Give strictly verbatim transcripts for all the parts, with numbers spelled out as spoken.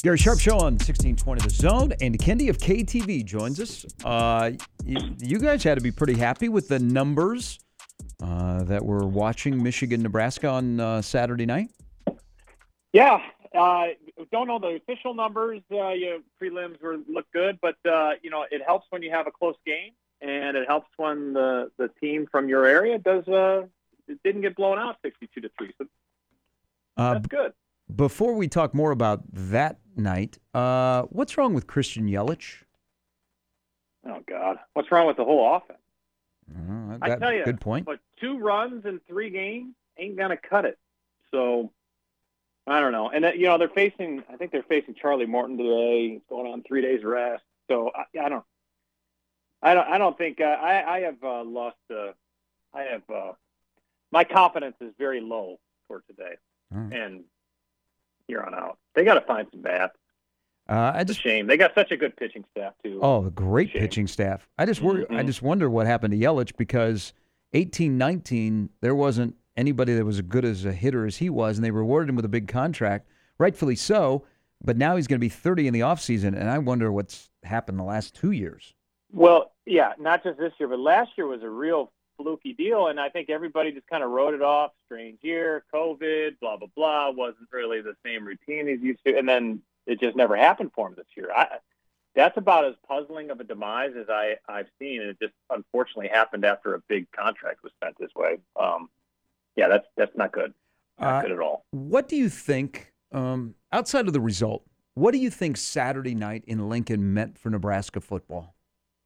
Gary Sharp Show on sixteen twenty The Zone. Andy Kendi of K T V joins us. Uh, you, you guys had to be pretty happy with the numbers uh, that were watching Michigan-Nebraska on uh, Saturday night. Yeah. Uh, don't know the official numbers. Uh, you know, prelims were look good, but, uh, you know, it helps when you have a close game, and it helps when the, the team from your area does uh, it didn't get blown out sixty-two to three. So that's uh, good. Before we talk more about that night, uh, what's wrong with Christian Yelich? Oh, God. What's wrong with the whole offense? Uh, that, I tell you, good point. But two runs in three games ain't going to cut it. So, I don't know. And, uh, you know, they're facing, I think they're facing Charlie Morton today. He's going on three days rest. So, I, I don't I don't, I don't think, uh, I, I have uh, lost, uh, I have, uh, my confidence is very low for today. Right. And here on out, they got to find some bats. Uh, I it's just a shame. They got such a good pitching staff too. Oh, a great pitching staff. I just worry, mm-hmm. I just wonder what happened to Yelich, because eighteen nineteen there wasn't anybody that was as good as a hitter as he was, and they rewarded him with a big contract, rightfully so. But now he's going to be thirty in the offseason, and I wonder what's happened the last two years. Well, yeah, not just this year, but last year was a real fluky deal, and I think everybody just kind of wrote it off. Strange year, COVID, blah blah blah. Wasn't really the same routine as used to, and then it just never happened for him this year. I, that's about as puzzling of a demise as I, I've seen, and it just unfortunately happened after a big contract was spent this way. Um, yeah, that's that's not good. Not uh, good at all. What do you think, um, outside of the result, what do you think Saturday night in Lincoln meant for Nebraska football?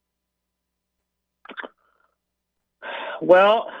Well,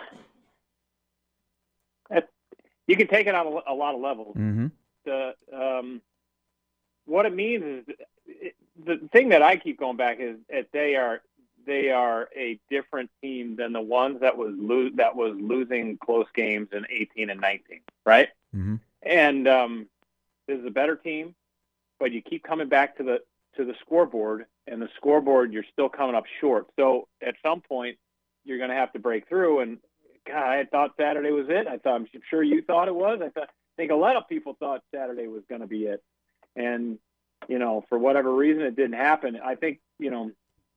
you can take it on a, a lot of levels. Mm-hmm. The um, what it means is it, the thing that I keep going back is that they are they are a different team than the ones that was lo- that was losing close games in eighteen and nineteen, right? Mm-hmm. And um, this is a better team, but you keep coming back to the to the scoreboard, and the scoreboard you're still coming up short. So at some point, you're going to have to break through. And God, I thought Saturday was it. I thought, I'm sure you thought it was. I thought, I think a lot of people thought Saturday was going to be it. And, you know, for whatever reason, it didn't happen. I think, you know,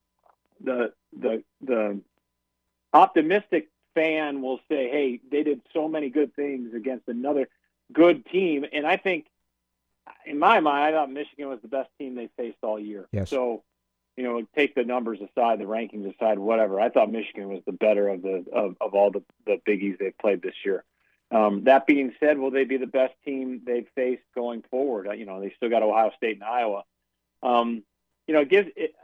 the, the, the optimistic fan will say, hey, they did so many good things against another good team. And I think in my mind, I thought Michigan was the best team they faced all year. Yes. So, you know, take the numbers aside, the rankings aside, whatever. I thought Michigan was the better of the of, of all the, the biggies they've played this year. Um, that being said, will they be the best team they've faced going forward? Uh, you know, they still got Ohio State and Iowa. Um, you know, it gives. It,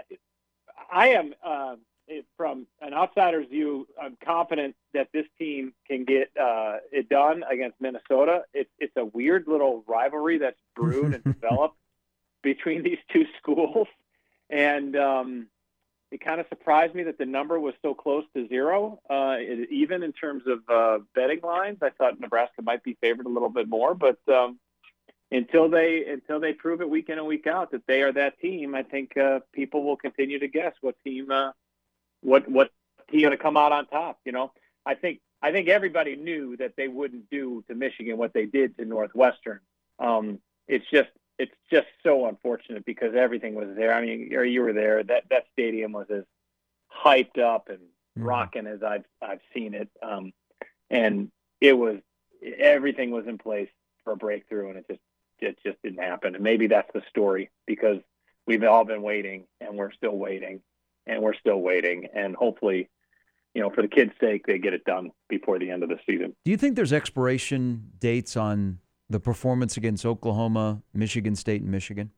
I am uh, it, from an outsider's view. I'm confident that this team can get uh, it done against Minnesota. It, it's a weird little rivalry that's brewed and developed between these two schools. And um, it kind of surprised me that the number was so close to zero, uh, it, even in terms of uh, betting lines. I thought Nebraska might be favored a little bit more, but um, until they until they prove it week in and week out that they are that team, I think uh, people will continue to guess what team uh, what what team going to come out on top. You know, I think I think everybody knew that they wouldn't do to Michigan what they did to Northwestern. Um, it's just. It's just so unfortunate because everything was there. I mean, or you were there. That that stadium was as hyped up and mm-hmm. rocking as I've I've seen it, um, and it was everything was in place for a breakthrough, and it just it just didn't happen. And maybe that's the story because we've all been waiting, and we're still waiting, and we're still waiting, and hopefully, you know, for the kids' sake, they get it done before the end of the season. Do you think there's expiration dates on the performance against Oklahoma, Michigan State, and Michigan?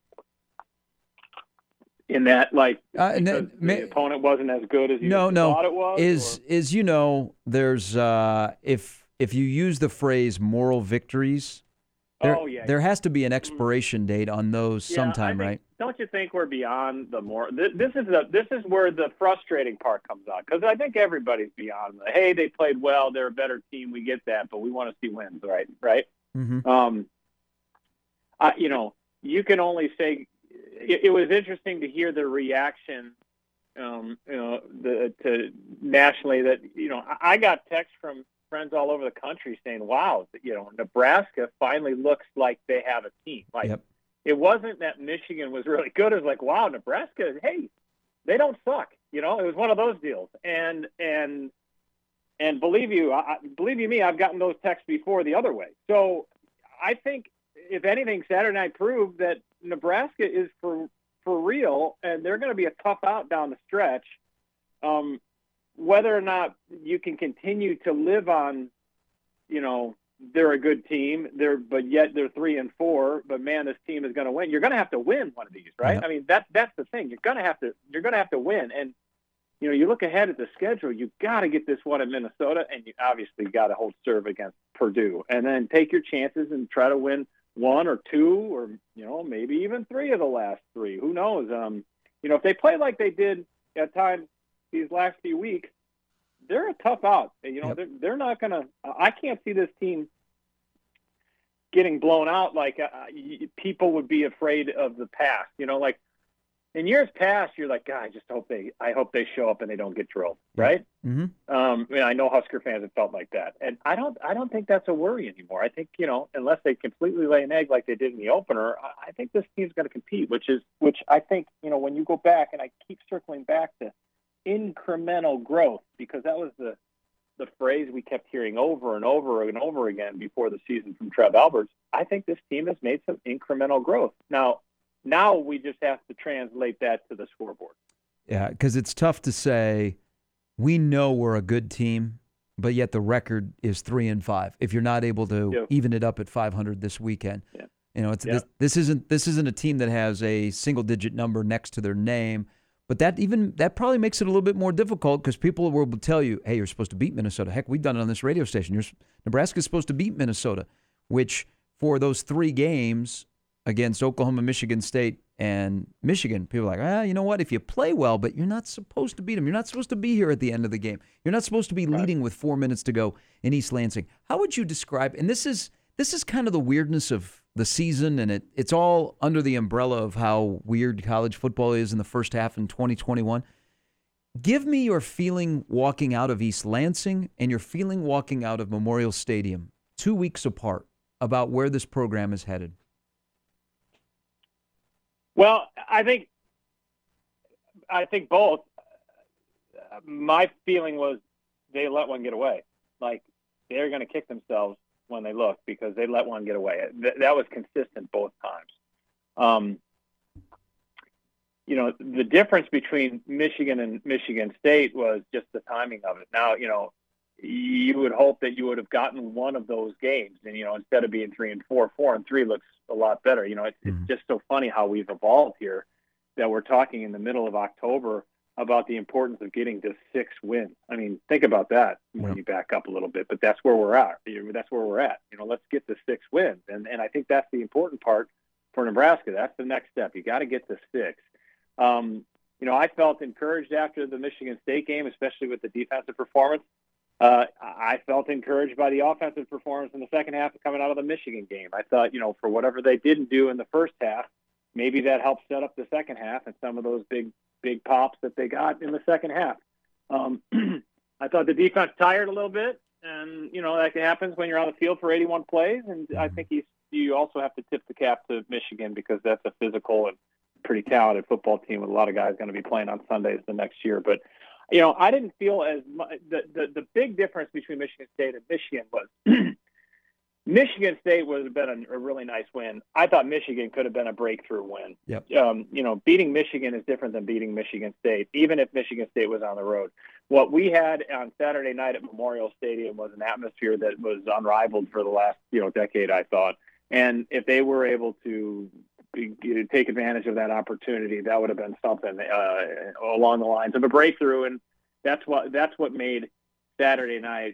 In that, like, uh, and the may, opponent wasn't as good as you no, no, thought it was? Is, is you know, there's, uh, if if you use the phrase moral victories, there, oh, yeah, there yeah. has to be an expiration date on those yeah, sometime, think, right? Don't you think we're beyond the more this, this is the this is where the frustrating part comes out, because I think everybody's beyond the, hey, they played well, they're a better team, we get that, but we want to see wins, right? Right? Mm-hmm. Um, I, you know, you can only say it, it was interesting to hear the reaction, um, you know, the to nationally that you know I, I got texts from friends all over the country saying, "Wow, you know, Nebraska finally looks like they have a team." Like, yep. it wasn't that Michigan was really good. It was like, wow, Nebraska, hey, they don't suck. You know, it was one of those deals. And and and believe you, I, believe you me, I've gotten those texts before the other way. So I think, if anything, Saturday night proved that Nebraska is for for real, and they're going to be a tough out down the stretch. Um, whether or not you can continue to live on, you know, they're a good team, they're but yet they're three and four. But man, this team is going to win. You're going to have to win one of these, right? Yeah. I mean, that that's the thing. You're going to have to you're going to have to win. And you know, you look ahead at the schedule. You got to get this one in Minnesota, and you obviously got to hold serve against Purdue, and then take your chances and try to win one or two, or you know, maybe even three of the last three. Who knows? Um, you know, if they play like they did at times these last few weeks, they're a tough out. You know, yep. they're, they're not going to – I can't see this team getting blown out like uh, people would be afraid of the past. You know, like in years past, you're like, God, I just hope they – I hope they show up and they don't get drilled, yep. right? Mm-hmm. Um, I mean, I know Husker fans have felt like that. And I don't I don't think that's a worry anymore. I think, you know, unless they completely lay an egg like they did in the opener, I think this team's going to compete, which is – which I think, you know, when you go back, and I keep circling back to – incremental growth, because that was the the phrase we kept hearing over and over and over again before the season from Trev Alberts. I think this team has made some incremental growth. Now, now we just have to translate that to the scoreboard. Yeah, because it's tough to say we know we're a good team, but yet the record is three and five. If you're not able to yeah. even it up at five hundred this weekend, yeah. you know, it's yeah. this, this isn't this isn't a team that has a single digit number next to their name. But that even that probably makes it a little bit more difficult, because people will tell you, hey, you're supposed to beat Minnesota. Heck, we've done it on this radio station. You're, Nebraska's supposed to beat Minnesota, which for those three games against Oklahoma, Michigan State, and Michigan, people are like, ah, you know what? If you play well, but you're not supposed to beat them. You're not supposed to be here at the end of the game. You're not supposed to be right. leading with four minutes to go in East Lansing. How would you describe, and this is this is kind of the weirdness of the season, and it it's all under the umbrella of how weird college football is in the first half in twenty twenty-one. Give me your feeling walking out of East Lansing and your feeling walking out of Memorial Stadium two weeks apart about where this program is headed. Well, I think I think both. My feeling was they let one get away. Like, they're going to kick themselves when they look, because they let one get away. Th- that was consistent both times. Um, you know, the difference between Michigan and Michigan State was just the timing of it. Now, you know, you would hope that you would have gotten one of those games, and, you know, instead of being three and four, four and three looks a lot better. You know, it's, mm-hmm. it's just so funny how we've evolved here, that we're talking in the middle of October about the importance of getting to six wins. I mean, think about that when yeah. you back up a little bit, but that's where we're at. That's where we're at. You know, let's get to six wins. And and I think that's the important part for Nebraska. That's the next step. You got to get to six. Um, you know, I felt encouraged after the Michigan State game, especially with the defensive performance. Uh, I felt encouraged by the offensive performance in the second half coming out of the Michigan game. I thought, you know, for whatever they didn't do in the first half, maybe that helped set up the second half and some of those big big pops that they got in the second half. Um, I thought the defense tired a little bit, and, you know, that happens when you're on the field for eighty-one plays. And I think you, you also have to tip the cap to Michigan, because that's a physical and pretty talented football team with a lot of guys going to be playing on Sundays the next year. But, you know, I didn't feel as much, the, the, the big difference between Michigan State and Michigan was Michigan State would have been a, a really nice win. I thought Michigan could have been a breakthrough win. Yep. Um, you know, beating Michigan is different than beating Michigan State, even if Michigan State was on the road. What we had on Saturday night at Memorial Stadium was an atmosphere that was unrivaled for the last, you know, decade, I thought. And if they were able to be, take advantage of that opportunity, that would have been something uh, along the lines of a breakthrough. And that's what that's what made Saturday night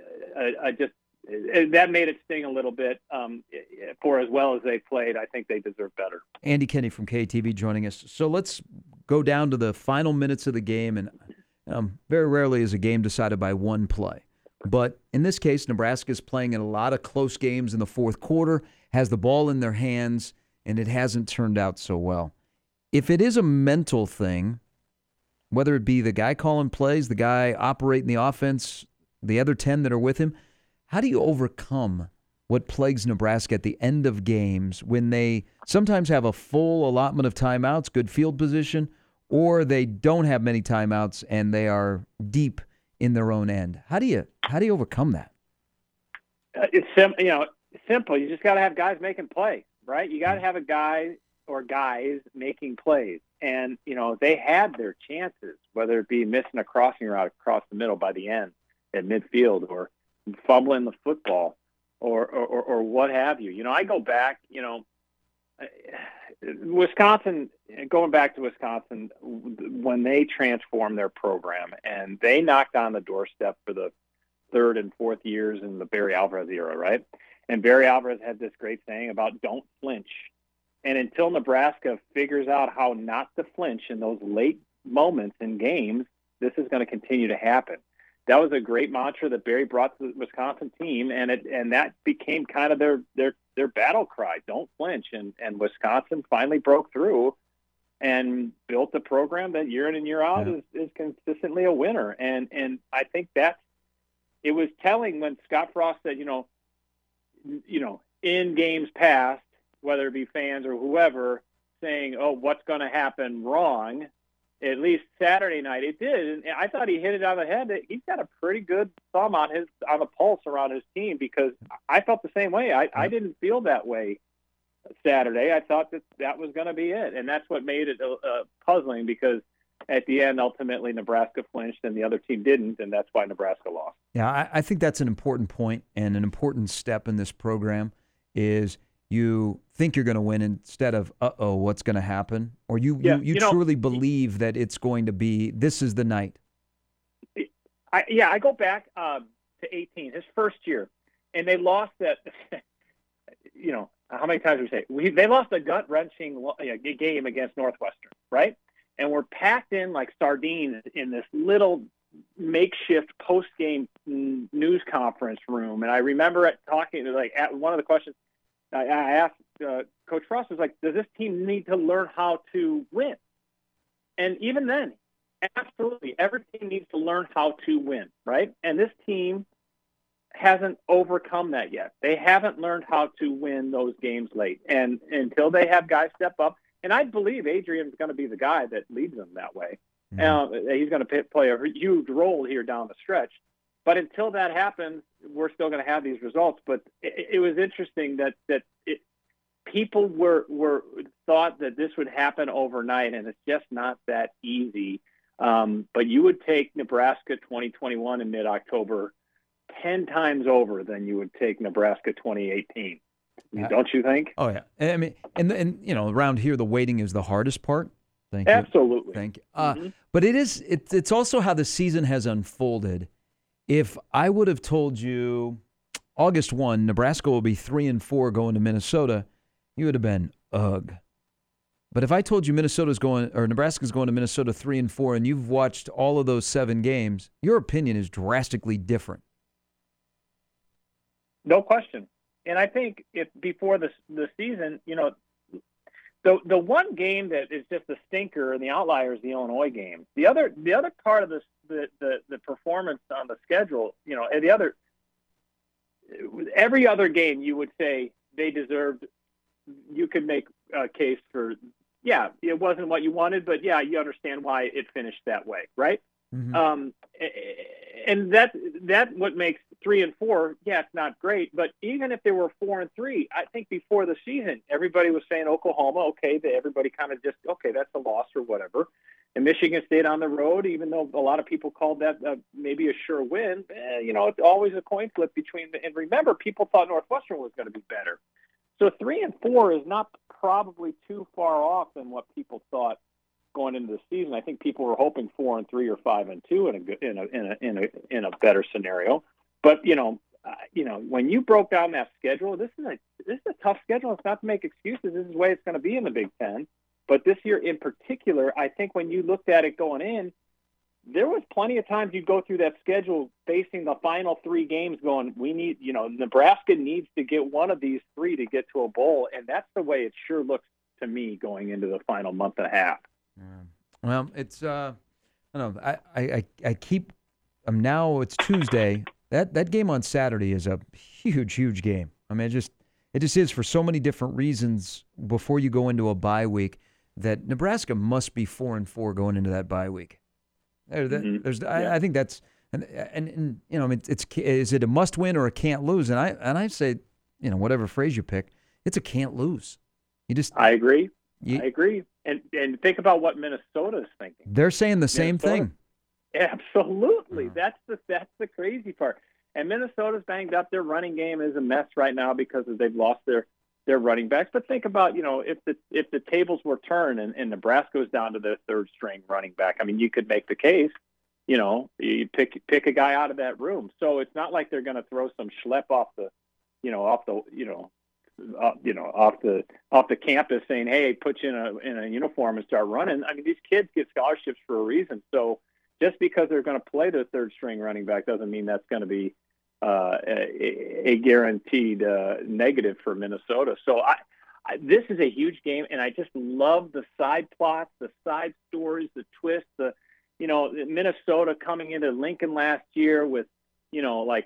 uh, uh, just. That made it sting a little bit. Um, for as well as they played, I think they deserve better. Andy Kenney from K T V joining us. So let's go down to the final minutes of the game. And um, very rarely is a game decided by one play. But in this case, Nebraska is playing in a lot of close games in the fourth quarter, has the ball in their hands, and it hasn't turned out so well. If it is a mental thing, whether it be the guy calling plays, the guy operating the offense, the other ten that are with him, how do you overcome what plagues Nebraska at the end of games when they sometimes have a full allotment of timeouts, good field position, or they don't have many timeouts and they are deep in their own end. How do you how do you overcome that? Uh, it's sim- you know simple. You just got to have guys making plays, right? You got to have a guy or guys making plays, and you know they had their chances, whether it be missing a crossing route across the middle by the end at midfield, or fumbling the football, or or, or, or what have you. You know, I go back. You know, Wisconsin. Going back to Wisconsin, when they transformed their program and they knocked on the doorstep for the third and fourth years in the Barry Alvarez era, right? And Barry Alvarez had this great saying about don't flinch. And until Nebraska figures out how not to flinch in those late moments in games, this is going to continue to happen. That was a great mantra that Barry brought to the Wisconsin team, and it and that became kind of their their their battle cry, don't flinch. And and Wisconsin finally broke through and built a program that year in and year out yeah. is, is consistently a winner. And and I think that's it was telling when Scott Frost said, you know, you know, in games past, whether it be fans or whoever, saying, oh, what's going to happen wrong, at least Saturday night it did. And I thought he hit it on the head. He's got a pretty good thumb on his on the pulse around his team, because I felt the same way. I, I didn't feel that way Saturday. I thought that that was going to be it. And that's what made it uh, puzzling, because at the end, ultimately, Nebraska flinched and the other team didn't, and that's why Nebraska lost. Yeah, I, I think that's an important point, and an important step in this program is you think you're going to win instead of, uh-oh, what's going to happen? Or you, yeah, you, you, you truly know, believe that it's going to be, this is the night. I, yeah, I go back um, to eighteen, his first year, and they lost that, you know, how many times did we say? We, they lost a gut-wrenching game against Northwestern, right? And we're packed in like sardines in this little makeshift post-game news conference room. And I remember it talking to, like, at one of the questions I, I asked uh, Coach Frost was like, does this team need to learn how to win? And even then, absolutely, every team needs to learn how to win, right? And this team hasn't overcome that yet. They haven't learned how to win those games late. And until they have guys step up, and I believe Adrian's going to be the guy that leads them that way. Mm-hmm. Uh, he's going to play a huge role here down the stretch. But until that happens, we're still going to have these results. But it, it was interesting that that it, people were were thought that this would happen overnight, and it's just not that easy. Um, but you would take Nebraska twenty twenty-one in mid-October ten times over than you would take Nebraska twenty eighteen. Don't you think? Oh yeah, I mean, and and you know, around here the waiting is the hardest part. Thank you. Absolutely. Thank you. Uh, mm-hmm. But it is. It, it's also how the season has unfolded. If I would have told you August first, Nebraska will be three and four going to Minnesota, you would have been ugh. But if I told you Minnesota's going or Nebraska's going to Minnesota three and four, and you've watched all of those seven games, your opinion is drastically different. No question. And I think if before the the season, you know, the the one game that is just a stinker and the outlier is the Illinois game. The other the other part of this the the, the performance on the schedule, you know, and the other every other game you would say they deserved. You could make a case for, yeah, it wasn't what you wanted, but yeah, you understand why it finished that way, right? Mm-hmm. Um, and that that what makes three and four. Yeah, it's not great, but even if they were four and three, I think before the season, everybody was saying Oklahoma, okay, that everybody kind of just okay, that's a loss or whatever. And Michigan State on the road, even though a lot of people called that uh, maybe a sure win, eh, you know, it's always a coin flip between. The, and remember, people thought Northwestern was going to be better. So three and four is not probably too far off than what people thought going into the season. I think people were hoping four and three or five and two in a in a in a in a, in a better scenario. But you know, uh, you know, when you broke down that schedule, this is a this is a tough schedule. It's not to make excuses. This is the way it's going to be in the Big Ten. But this year in particular, I think when you looked at it going in, there was plenty of times you'd go through that schedule facing the final three games going, we need, you know, Nebraska needs to get one of these three to get to a bowl. And that's the way it sure looks to me going into the final month and a half. Yeah. Well, it's, uh, I don't know, I, I, I keep, um, now it's Tuesday. That, that game on Saturday is a huge, huge game. I mean, it just it just is for so many different reasons before you go into a bye week that Nebraska must be four and four going into that bye week. There, Mm-hmm. There's, Yeah. I, I think that's and, and and you know, I mean, it's is it a must win or a can't lose? And I and I say, you know, whatever phrase you pick, it's a can't lose. You just I agree. you, I agree. And and think about what Minnesota is thinking. they're saying the same Minnesota? thing. Absolutely. Uh-huh. That's the that's the crazy part. And Minnesota's banged up. Their running game is a mess right now because they've lost their, their running backs. But think about, you know, if the if the tables were turned and, and Nebraska was down to their third string running back, I mean, you could make the case, you know, you pick pick a guy out of that room. So it's not like they're going to throw some schlep off the, you know, off the, you know, uh, you know, off the off the campus saying, hey, put you in a in a uniform and start running. I mean, these kids get scholarships for a reason. So just because they're going to play the third string running back doesn't mean that's going to be uh, a, a guaranteed uh, negative for Minnesota. So I, I, this is a huge game, and I just love the side plots, the side stories, the twists. The you know Minnesota coming into Lincoln last year with you know like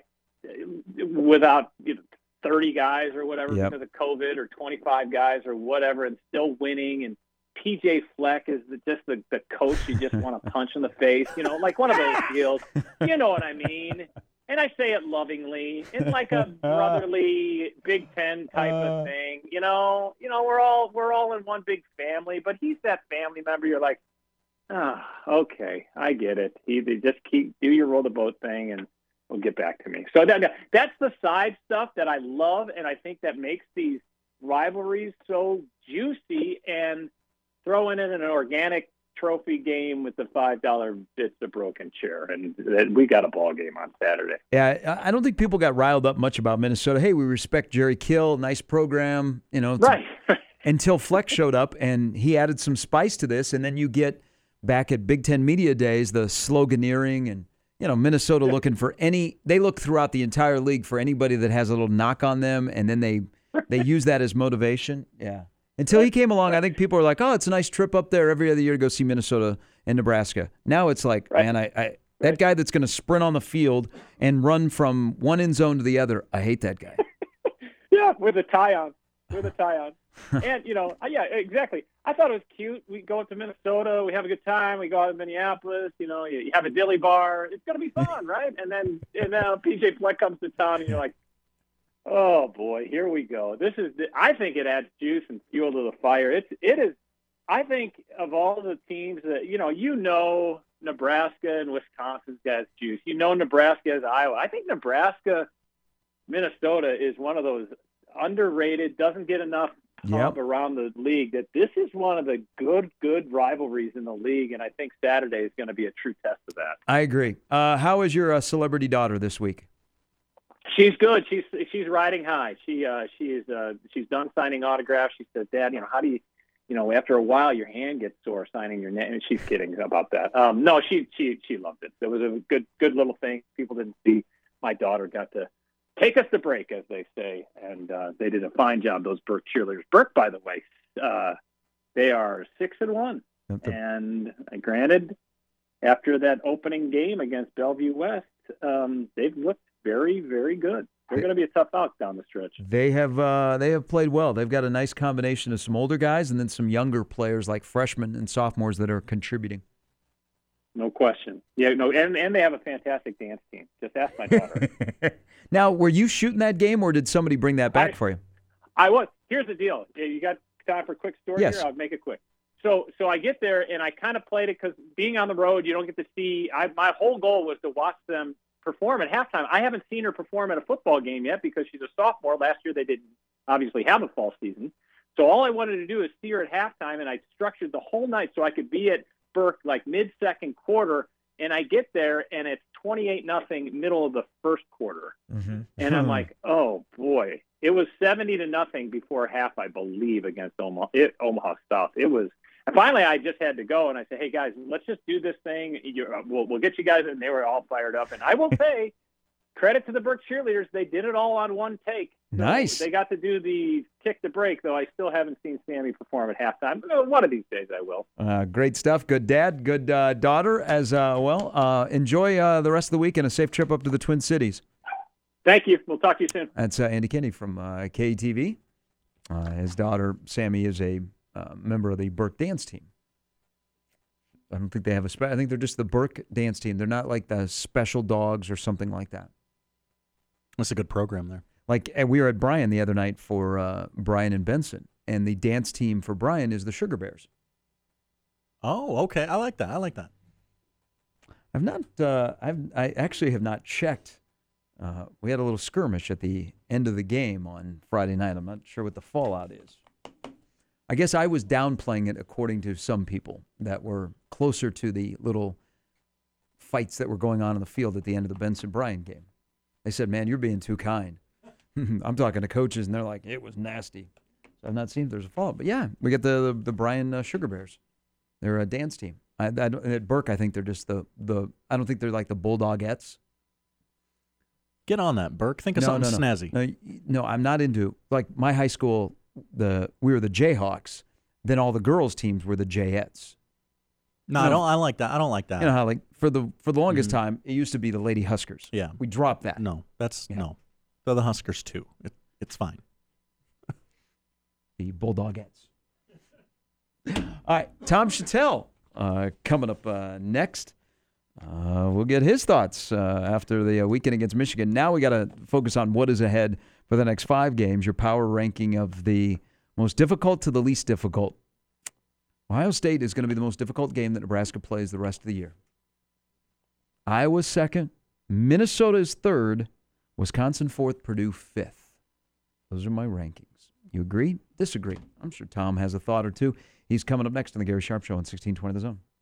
without you know, thirty guys or whatever Yep. because of COVID or twenty-five guys or whatever, and still winning. And P J Fleck is the, just the, the coach you just want to punch in the face, you know, like one of those deals. You know what I mean? And I say it lovingly. It's like a brotherly Big Ten type of thing. You know, you know, we're all we're all in one big family, but he's that family member. You're like, ah, oh, okay, I get it. He they just keep do your roll the boat thing, and we'll get back to me. So that that's the side stuff that I love, and I think that makes these rivalries so juicy. And throwing in an organic trophy game with the five dollar bits of broken chair, and we got a ball game on Saturday. Yeah, I don't think people got riled up much about Minnesota. Hey, we respect Jerry Kill, nice program, you know. Right. Until Fleck showed up and he added some spice to this, and then you get back at Big Ten Media Days the sloganeering and, you know, Minnesota looking for any – they look throughout the entire league for anybody that has a little knock on them, and then they they use that as motivation. Yeah. Until he came along, I think people were like, oh, it's a nice trip up there every other year to go see Minnesota and Nebraska. Now it's like, right. man, I, I that right. guy that's going to sprint on the field and run from one end zone to the other, I hate that guy. Yeah, with a tie on. With a tie on. And, you know, yeah, exactly. I thought it was cute. We go to Minnesota. We have a good time. We go out to Minneapolis. You know, you, you have a dilly bar. It's going to be fun, right? And then and now P J Fleck comes to town, and you're like, oh boy, here we go. This is. The, I think it adds juice and fuel to the fire. It's. It is. I think of all the teams that you know, you know, Nebraska and Wisconsin's got juice. You know, Nebraska has Iowa. I think Nebraska, Minnesota is one of those underrated. Doesn't get enough pub yep. around the league. That this is one of the good, good rivalries in the league, and I think Saturday is going to be a true test of that. I agree. Uh, how is your uh, celebrity daughter this week? She's good. She's she's riding high. She uh, she is uh, she's done signing autographs. She said, "Dad, you know, how do you, you know, after a while your hand gets sore signing your name." And she's kidding about that. Um, no, she she she loved it. It was a good good little thing. People didn't see. My daughter got to take us to break, as they say, and uh, they did a fine job. Those Burke cheerleaders. Burke, by the way, uh, they are six and one. The- and uh, granted, after that opening game against Bellevue West, um, they've looked very, very good. They're going to be a tough out down the stretch. They have uh, they have played well. They've got a nice combination of some older guys and then some younger players like freshmen and sophomores that are contributing. No question. Yeah, no, and, and they have a fantastic dance team. Just ask my daughter. Now, were you shooting that game, or did somebody bring that back I, for you? I was. Here's the deal. You got time for a quick story yes. here? I'll make it quick. So so I get there, and I kind of played it because being on the road, you don't get to see. I, my whole goal was to watch them perform at halftime. I haven't seen her perform at a football game yet because she's a sophomore. Last year they didn't obviously have a fall season. So all I wanted to do is see her at halftime, and I structured the whole night so I could be at Burke like mid-second quarter, and I get there, and it's twenty-eight nothing middle of the first quarter. Mm-hmm. And I'm like, oh, boy. It was seventy to nothing before half, I believe, against Omaha, it, Omaha South. It was – and finally I just had to go, and I said, hey, guys, let's just do this thing. You're, we'll, we'll get you guys – and they were all fired up. And I will say, credit to the Burke cheerleaders, they did it all on one take. So nice. They got to do the kick the break, though I still haven't seen Sammy perform at halftime. One of these days I will. Uh, great stuff. Good dad, good uh, daughter as uh, well. Uh, enjoy uh, the rest of the week and a safe trip up to the Twin Cities. Thank you. We'll talk to you soon. That's uh, Andy Kenney from uh, K T V. Uh, his daughter, Sammy, is a uh, member of the Burke dance team. I don't think they have a spe- I think they're just the Burke dance team. They're not like the Special Dogs or something like that. That's a good program there. Like, we were at Bryan the other night for uh, Bryan and Benson, and the dance team for Bryan is the Sugar Bears. Oh, okay. I like that. I like that. I've not, uh, I've, I actually have not checked. Uh, we had a little skirmish at the end of the game on Friday night. I'm not sure what the fallout is. I guess I was downplaying it according to some people that were closer to the little fights that were going on in the field at the end of the Benson-Bryan game. They said, man, you're being too kind. I'm talking to coaches, and they're like, it was nasty. So I've not seen if there's a fallout. But, yeah, we got the the, the Bryan uh, Sugar Bears. They're a dance team. I, I, at Burke, I think they're just the, the – I don't think they're like the Bulldogettes. Get on that, Burke. Think of no, something no, no. snazzy. No, no, I'm not into – like, my high school – The we were the Jayhawks, then all the girls' teams were the Jayettes. No, you I know, don't. I like that. I don't like that. You know how like for the for the longest Mhm. time it used to be the Lady Huskers. Yeah, we dropped that. No, that's Yeah. no. They're the Huskers too. It, it's fine. The Bulldogettes. All right, Tom Chattel uh, coming up uh, next. Uh, we'll get his thoughts uh, after the uh, weekend against Michigan. Now we got to focus on what is ahead for the next five games. Your power ranking of the most difficult to the least difficult. Ohio State is going to be the most difficult game that Nebraska plays the rest of the year. Iowa's second. Minnesota is third. Wisconsin fourth. Purdue fifth. Those are my rankings. You agree? Disagree? I'm sure Tom has a thought or two. He's coming up next on the Gary Sharp Show on sixteen twenty The Zone.